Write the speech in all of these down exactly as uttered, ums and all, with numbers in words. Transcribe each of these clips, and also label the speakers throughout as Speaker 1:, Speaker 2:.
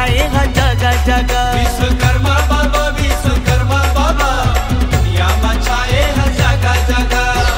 Speaker 1: छाएगा जगा जगा।
Speaker 2: विश्वकर्मा बाबा विश्वकर्मा बाबा दुनिया में छाएगा जगा जगा।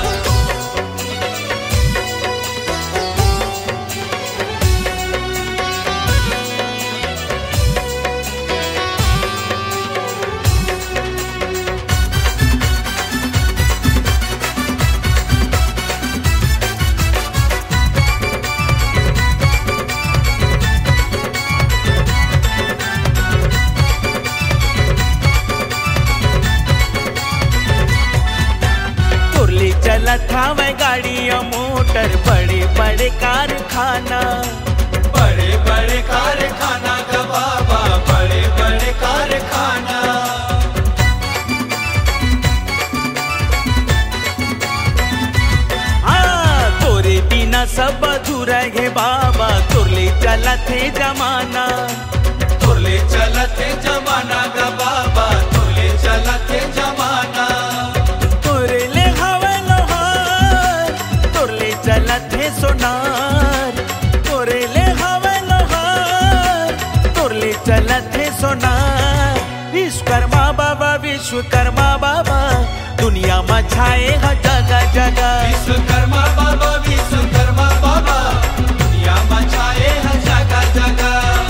Speaker 1: चलत हवे गाड़ियां मोटर बड़े बड़े कारखाना।
Speaker 2: बड़े बड़े कारखाना का बाबा बड़े बड़े कारखाना।
Speaker 1: हाँ तोरे बिना सब अधूरा है बाबा तुरले चलत है जमाना।
Speaker 2: तुरले चलत है जमाना का बाबा तुरले चलत है जमाना।
Speaker 1: चलत है सोनार तोरे ले हवे लोहार तोरले चलत है सोनार। विश्वकर्मा बाबा विश्वकर्मा बाबा दुनिया में छाएगा जगा जगा।
Speaker 2: विश्वकर्मा बाबा विश्वकर्मा बाबा दुनिया में छाएगा जगा जगा।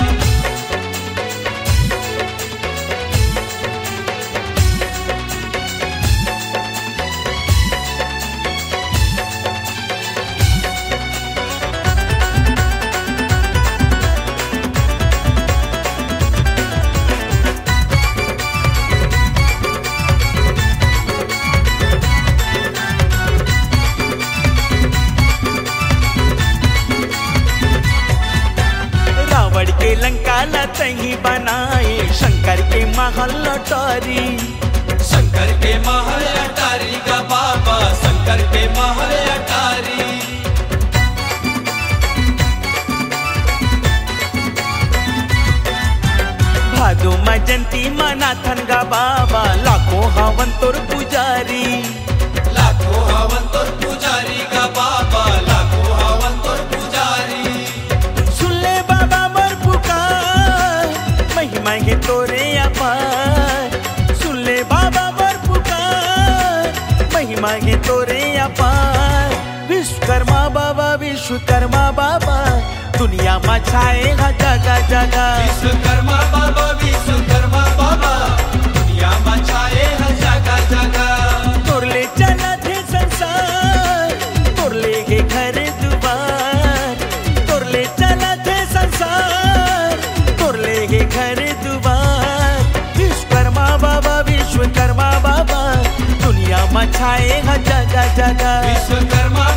Speaker 1: के लंका लतही बनाए शंकर के महल अटारी।
Speaker 2: शंकर के महल अटारी का बाबा शंकर के महल अटारी।
Speaker 1: भादो में जयंती मनाथन गा बाबा लाखों हवन तोर पुजारी।
Speaker 2: लाखों हवन तोर पुजारी का बाबा लाखों हवन तोर पुजारी।
Speaker 1: महिमा है तोरे अपार सुन ले बाबा बर पुकार। महिमा है तोरे अपार। विश्वकर्मा बाबा विश्वकर्मा बाबा दुनिया में छाएगा जगा जगा।
Speaker 2: विश्वकर्मा बाबा विश्वकर्मा बाबा दुनिया में छाएगा जगा जगा।
Speaker 1: तोरले चलत है संसार तोरले है घर दुआर। तोरले चलत है संसार तोरले है घर दुआर। विश्वकर्मा बाबा विश्वकर्मा बाबा दुनिया में छाएगा जगा जगा।
Speaker 2: विश्वकर्मा